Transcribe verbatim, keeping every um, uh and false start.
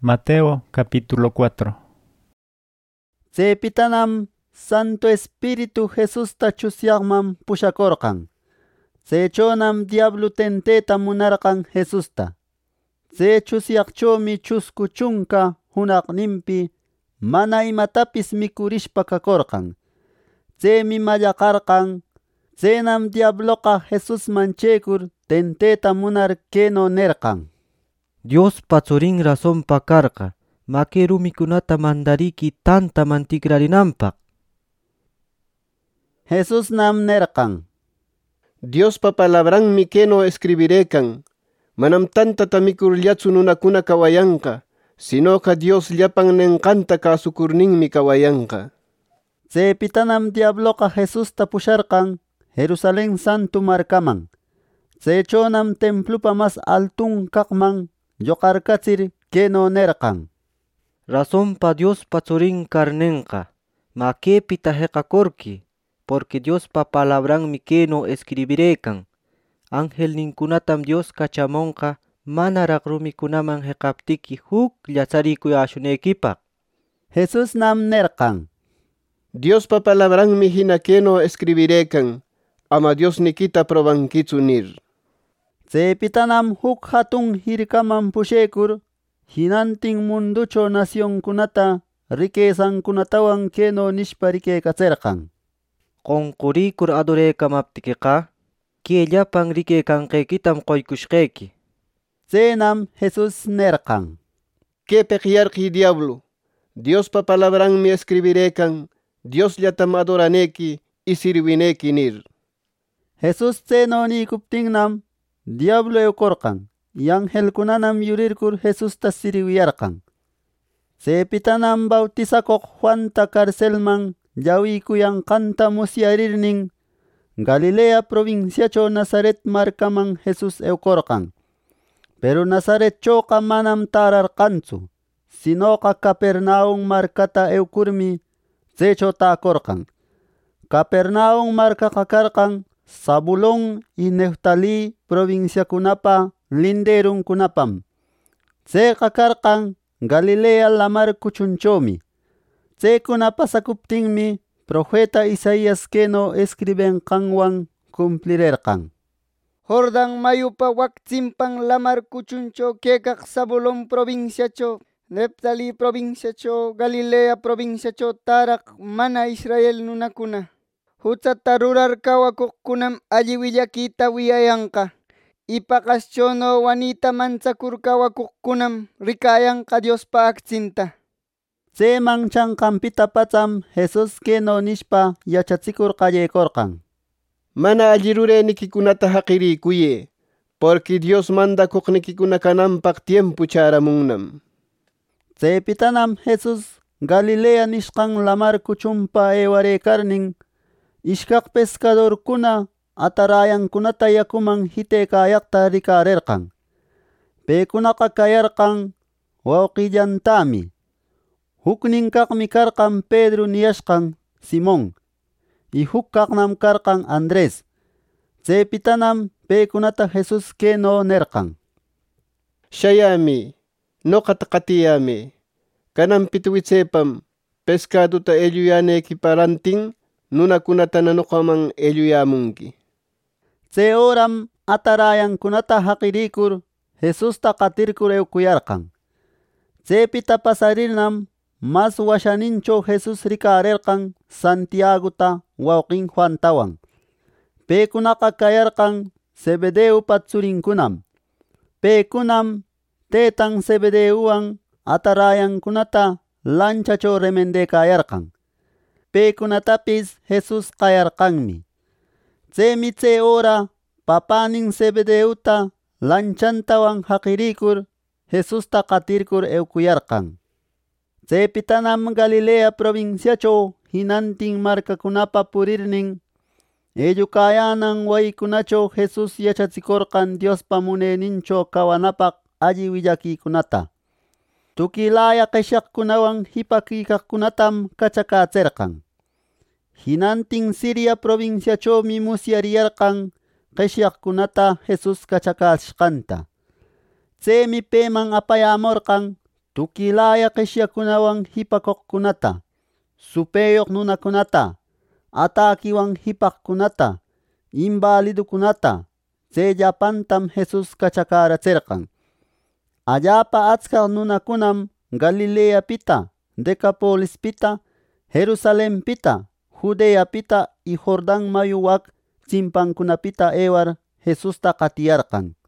Mateo capítulo cuatro. Tsepitanam Santo Espíritu Jesús tachusyagman pushakorkan. Tsechonam diablo tenteta munarkan Jesusta. Tse chusyagchomi chusku chunka hunaqninpi mana imatapis mikurishpa kakorkan. Tsemi mallakarkan. Tsenam diabloqa Jesús manchekur tenteta munar keno nerkan. Dios patsuring razón pakarka, makeru mikunata mandariki tanta mantikrarinampak. Jesús nam nerkan. Dios pa palabran mikeno escribirekan, manam tanta tamikurllatsu nunakuna kawayanka, sino ka Dios llapan nenkanta kasukurninmi kawayanka. Tsepitanam diabloqa Jesús tapusharkan Jerusalén Santo markaman. Tsechonam templupa mas altun kakman yoqarkachir keno nerkan. Razón pa Dios patsuring karnenka, make pitaheqakorki, porque Dios pa palabran mikeno escribirekan. Ángel ninkunatam Dios kachamonka manarak rumikunaman heqaptiki huk llatsarikuyashunekipak. Jesús nam nerkan. Dios pa palabran mi hinakeno escribirekan, ama Dios nikita probankitsu nir. Tsepitanam huk hatun hirkaman pushekur, hinantin munducho nacionkunata riquezankunatawan keno nishpa rikekatserkan. Qonqurikur adorekamaptikiqa, killapan rikekanqekitam qoykushqeki. Tsenam Jesús nerkan. Kepek yarqi diablo, Dios pa palabran mi escribirekan, Dios llatam adoraneki y sirvineki nir. Jesús tseno nikuptinnam diablo eukorkan, y angelkunanam yurirkur Jesusta sirwiyarkan. Tsepitanam bautisakoq Juanta karcelman llawikuyankanta musyarirnin, Galilea provinciacho Nazaret markaman Jesús eukorkan. Pero Nazaretchoqa manam tararqantsu, sinoqa Capernaum markata eukurmi tsecho taakorkan. Capernaum markaqa karqan Zabulón y Neftalí provinciakunapa linderunkunapam. Tseqa karqan Galilea lamar kuchunchomi. Tsekuna pasakuptinmi profeta Isaías keno escribenqanwan cumplirerqan. Jordan mayupa wakchimpan lamar kuchuncho kekaq Zabulón provinciacho, Neftalí provinciacho, Galilea provinciacho taraq mana Israel nunakuna. Hutsata rurar kawakuqkunam alli willakita wiyayanqa. Ipaqaschono wanita manchakur kawakuqkunam rikayanqa Diospa akchinta. Tseman chanqanpita pacham Jesús keno nishpa yachachikur qallaykorqan. Mana alli rurenikikunata haqirikuye, porque Dios mandakuqnikikuna kananpaq tiempo charamunnam. Tsepitanam Jesús Galilea nishqan lamar kuchunpa ewarekarnin, ishkaq pescadorkuna atarayankunata yakuman hitekayaqta rikarerqan. Pekunaqa kayarqan wawqillantami. Huknin kaqmi karqan Pedro niyashqan Simón, y huk kaqnam karqan Andrés. Tsepitanam pekunata Jesús keno nerqan. Shayami, noqata qatiyami, kanan pituwitsepam pescaduta elluyaneki parantin, nunakunata nanuqaman elluyamunki. Tse oram atarayankunata haqirikur Jesusta qatirkur eukuyarqan. Tsepita pasarirnam mas washanincho Jesús rikarerqan Santiaguta wawqin Juantawan. Pekunaqa kayarqan Zebedeo patsurinkunam. Pekunam tetan Zebedeuwan atarayankunata lanchacho remendekayarqan. Pekunatapis Jesús qayarqanmi. Tsemi tse ora papanin Zebedeuta lanchantawan haqirikur Jesusta qatirkur eukuyarqan. Tsepitanam Galilea provinciacho hinantin markakunapa purirnin, ellukayanan waykunacho Jesús yachachikorqan Diospa munenincho kawanapaq alli willakikunata. Tukilaya qeshyaqkunawan hipakikaqkunatam kachakatserqan. Hinantin Siria provinciachomi musyariyarqan qeshyaqkunata Jesús kachakashqanta. Tsemi peman apayamorqan tukilaya qishyakunawan hipakuqkunata, supeyuq nunakunata, atakiwan hipaqkunata, invalidokunata. Tsellapantam Jesus kachakaracherqan. Allapa achkaq nunakunam Galileapita, Decapolispita, Jerusalenpita, Judeapita y Jordan mayu wak chimpankunapita ewar Jesusta qatiyarqan.